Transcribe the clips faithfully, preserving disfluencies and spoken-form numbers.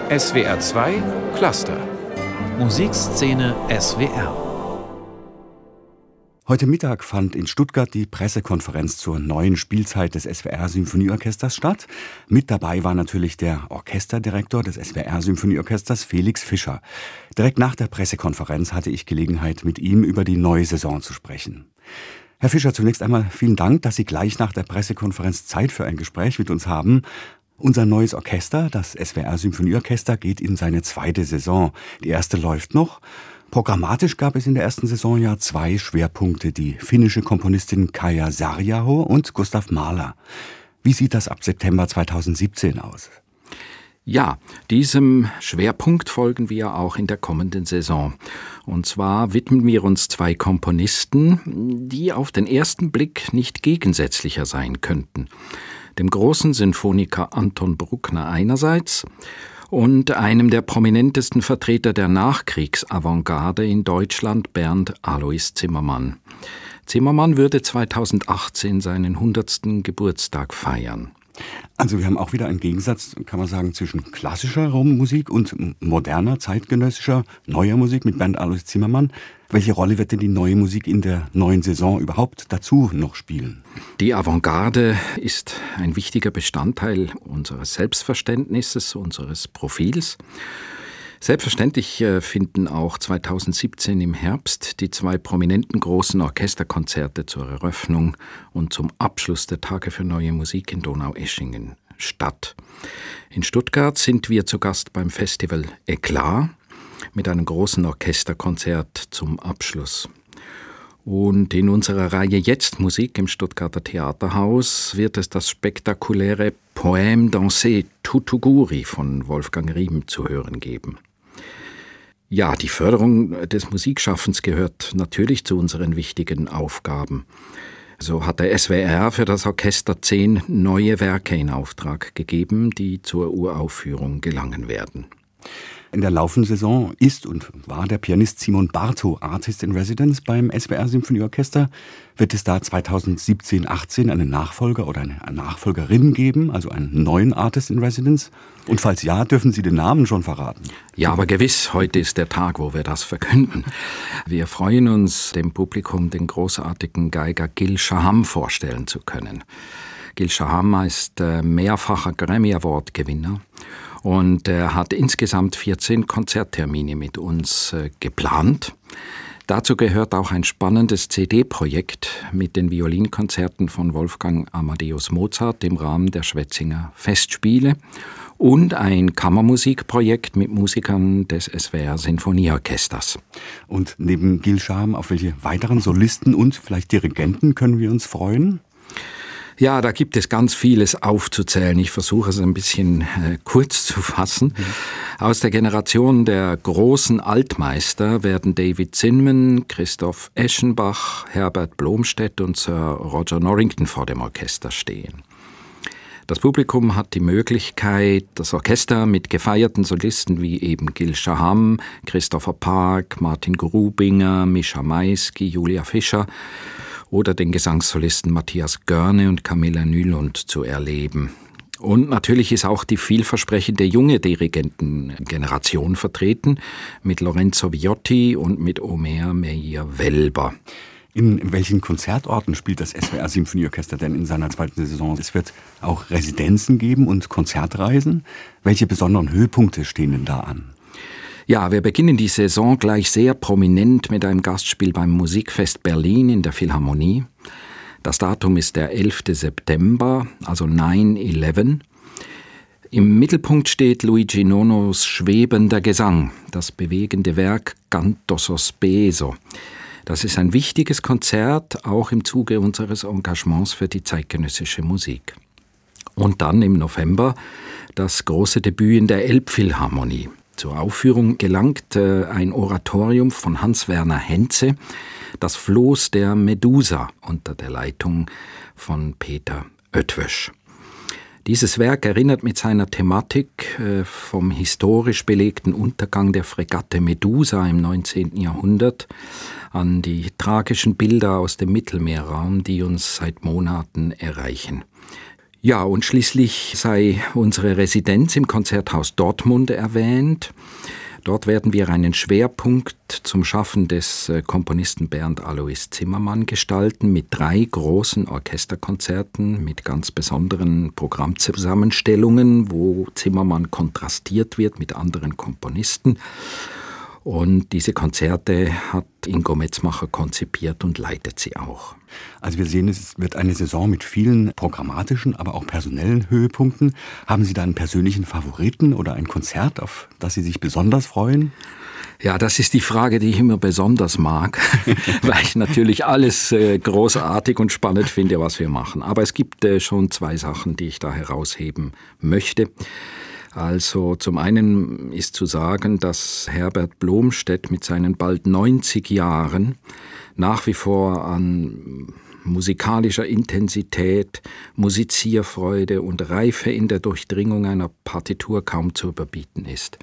S W R zwei Cluster. Musikszene S W R. Heute Mittag fand in Stuttgart die Pressekonferenz zur neuen Spielzeit des S W R-Symphonieorchesters statt. Mit dabei war natürlich der Orchesterdirektor des S W R-Symphonieorchesters, Felix Fischer. Direkt nach der Pressekonferenz hatte ich Gelegenheit, mit ihm über die neue Saison zu sprechen. Herr Fischer, zunächst einmal vielen Dank, dass Sie gleich nach der Pressekonferenz Zeit für ein Gespräch mit uns haben. Unser neues Orchester, das S W R-Symphonieorchester, geht in seine zweite Saison. Die erste läuft noch. Programmatisch gab es in der ersten Saison ja zwei Schwerpunkte, die finnische Komponistin Kaija Saariaho und Gustav Mahler. Wie sieht das ab September zweitausendsiebzehn aus? Ja, diesem Schwerpunkt folgen wir auch in der kommenden Saison. Und zwar widmen wir uns zwei Komponisten, die auf den ersten Blick nicht gegensätzlicher sein könnten. Dem großen Sinfoniker Anton Bruckner einerseits und einem der prominentesten Vertreter der Nachkriegsavantgarde in Deutschland, Bernd Alois Zimmermann. Zimmermann würde zweitausendachtzehn seinen hundertsten Geburtstag feiern. Also wir haben auch wieder einen Gegensatz, kann man sagen, zwischen klassischer Musik und moderner, zeitgenössischer, neuer Musik mit Bernd Alois Zimmermann. Welche Rolle wird denn die neue Musik in der neuen Saison überhaupt dazu noch spielen? Die Avantgarde ist ein wichtiger Bestandteil unseres Selbstverständnisses, unseres Profils. Selbstverständlich finden auch zweitausendsiebzehn im Herbst die zwei prominenten großen Orchesterkonzerte zur Eröffnung und zum Abschluss der Tage für neue Musik in Donaueschingen statt. In Stuttgart sind wir zu Gast beim Festival Eklat mit einem großen Orchesterkonzert zum Abschluss. Und in unserer Reihe Jetzt Musik im Stuttgarter Theaterhaus wird es das spektakuläre Poème dansé Tutuguri von Wolfgang Rieben zu hören geben. Ja, die Förderung des Musikschaffens gehört natürlich zu unseren wichtigen Aufgaben. So hat der S W R für das Orchester zehn neue Werke in Auftrag gegeben, die zur Uraufführung gelangen werden. In der laufenden Saison ist und war der Pianist Simon Bartow Artist in Residence beim S W R-Symphonieorchester. Wird es da zweitausendsiebzehn achtzehn einen Nachfolger oder eine Nachfolgerin geben, also einen neuen Artist in Residence? Und falls ja, dürfen Sie den Namen schon verraten? Ja, aber gewiss, heute ist der Tag, wo wir das verkünden. Wir freuen uns, dem Publikum den großartigen Geiger Gil Shaham vorstellen zu können. Gil Shaham ist mehrfacher Grammy-Award-Gewinner. Und er hat insgesamt vierzehn Konzerttermine mit uns äh, geplant. Dazu gehört auch ein spannendes C D-Projekt mit den Violinkonzerten von Wolfgang Amadeus Mozart im Rahmen der Schwetzinger Festspiele und ein Kammermusikprojekt mit Musikern des S W R-Sinfonieorchesters. Und neben Gil Shaham, auf welche weiteren Solisten und vielleicht Dirigenten können wir uns freuen? Ja, da gibt es ganz vieles aufzuzählen. Ich versuche es ein bisschen äh, kurz zu fassen. Mhm. Aus der Generation der großen Altmeister werden David Zinman, Christoph Eschenbach, Herbert Blomstedt und Sir Roger Norrington vor dem Orchester stehen. Das Publikum hat die Möglichkeit, das Orchester mit gefeierten Solisten wie eben Gil Shaham, Christopher Park, Martin Grubinger, Mischa Maisky, Julia Fischer oder den Gesangssolisten Matthias Görne und Camilla Nylund zu erleben. Und natürlich ist auch die vielversprechende junge Dirigentengeneration vertreten mit Lorenzo Viotti und mit Omer Meir-Welber. In welchen Konzertorten spielt das S W R-Symphonieorchester denn in seiner zweiten Saison? Es wird auch Residenzen geben und Konzertreisen. Welche besonderen Höhepunkte stehen denn da an? Ja, wir beginnen die Saison gleich sehr prominent mit einem Gastspiel beim Musikfest Berlin in der Philharmonie. Das Datum ist der elften September, also neun elf. Im Mittelpunkt steht Luigi Nonos schwebender Gesang, das bewegende Werk Canto Sospeso. Das ist ein wichtiges Konzert, auch im Zuge unseres Engagements für die zeitgenössische Musik. Und dann im November das große Debüt in der Elbphilharmonie. Zur Aufführung gelangt äh, ein Oratorium von Hans-Werner Henze, das Floß der Medusa, unter der Leitung von Peter Oetwösch. Dieses Werk erinnert mit seiner Thematik äh, vom historisch belegten Untergang der Fregatte Medusa im neunzehnten Jahrhundert an die tragischen Bilder aus dem Mittelmeerraum, die uns seit Monaten erreichen. Ja, und schließlich sei unsere Residenz im Konzerthaus Dortmund erwähnt. Dort werden wir einen Schwerpunkt zum Schaffen des Komponisten Bernd Alois Zimmermann gestalten, mit drei großen Orchesterkonzerten, mit ganz besonderen Programmzusammenstellungen, wo Zimmermann kontrastiert wird mit anderen Komponisten. Und diese Konzerte hat Ingo Metzmacher konzipiert und leitet sie auch. Also wir sehen, es wird eine Saison mit vielen programmatischen, aber auch personellen Höhepunkten. Haben Sie da einen persönlichen Favoriten oder ein Konzert, auf das Sie sich besonders freuen? Ja, das ist die Frage, die ich immer besonders mag, weil ich natürlich alles äh, großartig und spannend finde, was wir machen. Aber es gibt äh, schon zwei Sachen, die ich da herausheben möchte. Also zum einen ist zu sagen, dass Herbert Blomstedt mit seinen bald neunzig Jahren nach wie vor an musikalischer Intensität, Musizierfreude und Reife in der Durchdringung einer Partitur kaum zu überbieten ist.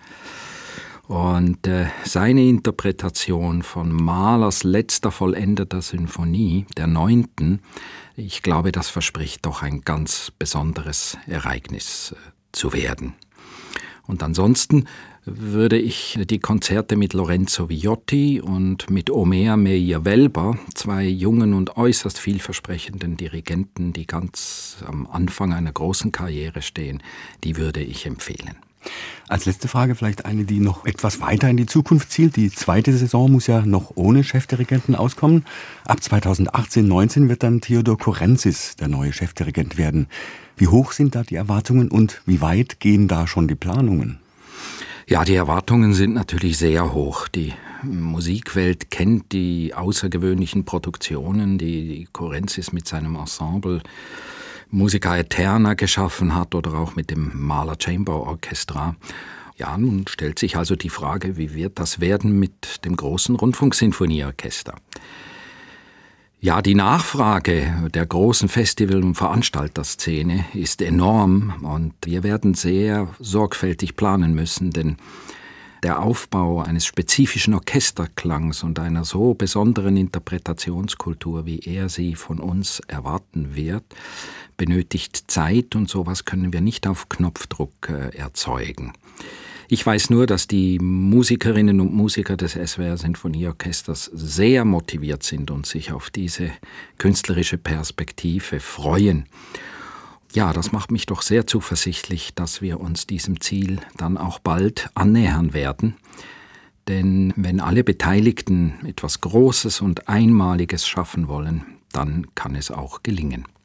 Und äh, seine Interpretation von Mahlers letzter vollendeter Sinfonie, der neunten, ich glaube, das verspricht doch ein ganz besonderes Ereignis äh, zu werden. Und ansonsten würde ich die Konzerte mit Lorenzo Viotti und mit Omer Meyer-Welber, zwei jungen und äußerst vielversprechenden Dirigenten, die ganz am Anfang einer großen Karriere stehen, die würde ich empfehlen. Als letzte Frage vielleicht eine, die noch etwas weiter in die Zukunft zielt. Die zweite Saison muss ja noch ohne Chefdirigenten auskommen. Ab zweitausendachtzehn neunzehn wird dann Theodor Kurenzis der neue Chefdirigent werden. Wie hoch sind da die Erwartungen und wie weit gehen da schon die Planungen? Ja, die Erwartungen sind natürlich sehr hoch. Die Musikwelt kennt die außergewöhnlichen Produktionen, die Kurenzis mit seinem Ensemble Musica Eterna geschaffen hat oder auch mit dem Mahler Chamber Orchestra. Ja, nun stellt sich also die Frage, wie wird das werden mit dem großen Rundfunksinfonieorchester? Ja, die Nachfrage der großen Festival- und Veranstalterszene ist enorm und wir werden sehr sorgfältig planen müssen, denn der Aufbau eines spezifischen Orchesterklangs und einer so besonderen Interpretationskultur, wie er sie von uns erwarten wird, benötigt Zeit und sowas können wir nicht auf Knopfdruck äh, erzeugen. Ich weiß nur, dass die Musikerinnen und Musiker des S W R Sinfonieorchesters sehr motiviert sind und sich auf diese künstlerische Perspektive freuen. Ja, das macht mich doch sehr zuversichtlich, dass wir uns diesem Ziel dann auch bald annähern werden. Denn wenn alle Beteiligten etwas Großes und Einmaliges schaffen wollen, dann kann es auch gelingen.